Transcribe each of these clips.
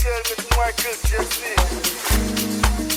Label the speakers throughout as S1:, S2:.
S1: Permette-moi que je dise.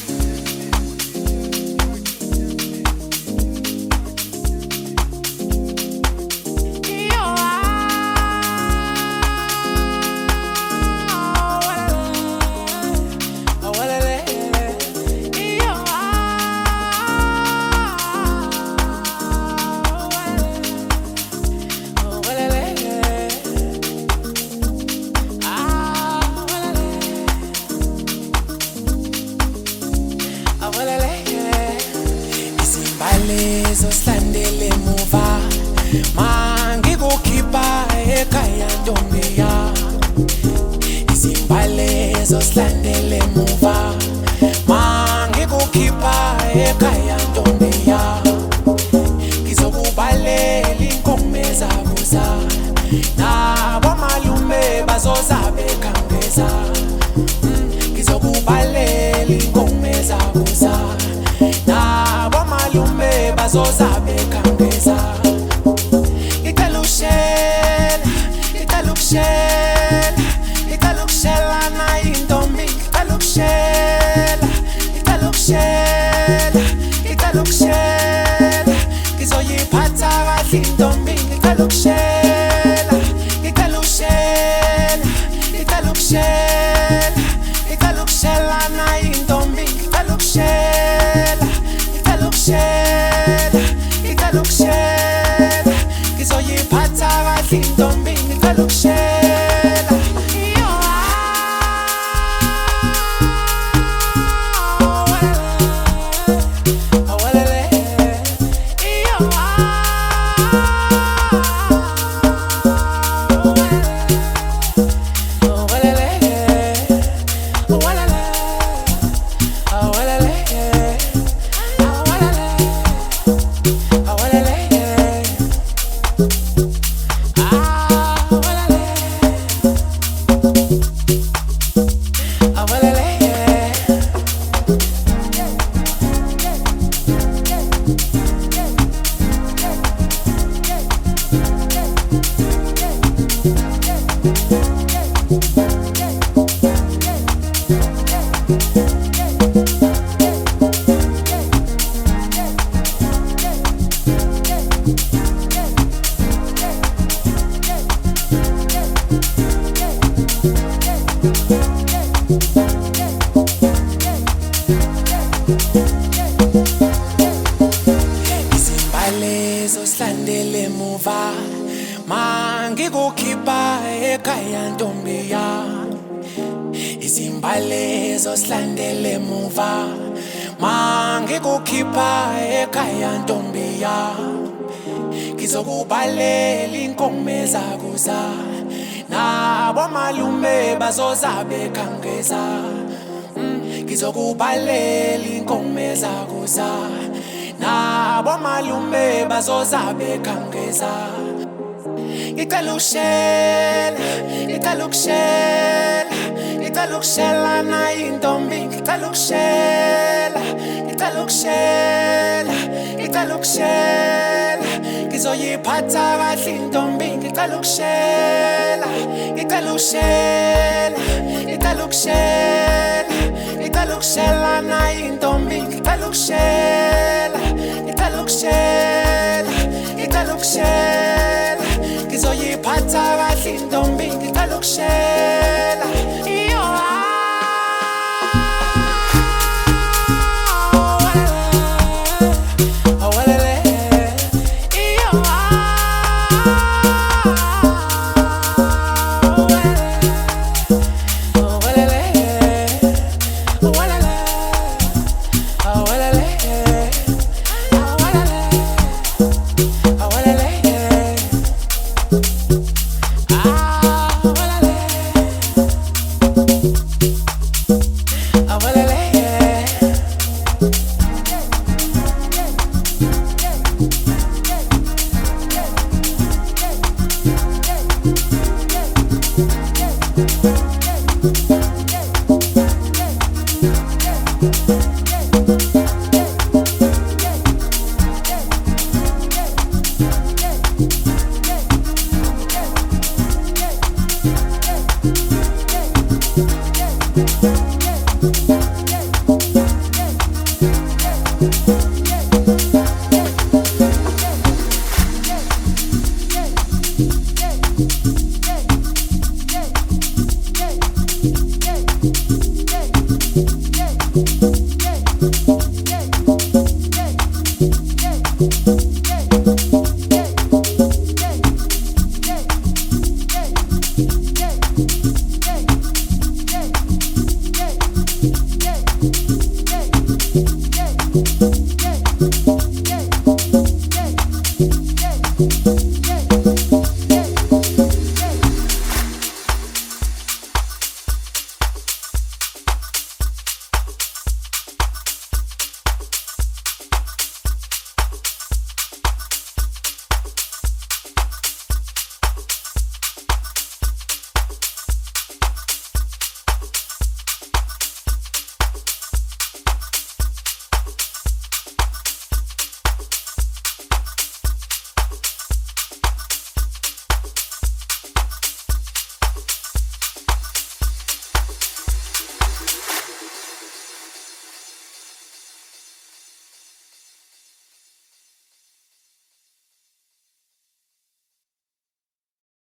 S2: Zoslandele muva mangikukhipha ekhaya ntombi ya izimbale zoslandele muva mangikukhipha ekhaya ntombi ya ngizokubalela inkomo ezakuza nabo malume bazozabe khangeza ngizokubalela inkomo ezakuza nabo malume bazozabe khangeza italukushela na intombi italukushela ngizoyiphatha kahle intombi italukushela na intombi italukushela ngizoyiphatha kahle intombi italukushela izimbale zoslandele muva mangikukhipha ekhaya ntombi ya izimbale zoslandele muva mangikukhipha ekhaya ntombi ya ngizokubalela inkomo ezakuza nabo malume bazozabe khangeza ngizokubalela inkomo ezakuza nabo malume bazozabe khangeza italukushela na intombi italukushela ngizoyiphatha kahle intombi italukushela na intombi italukushela ngizoyiphatha kahle intombi italukushela Thank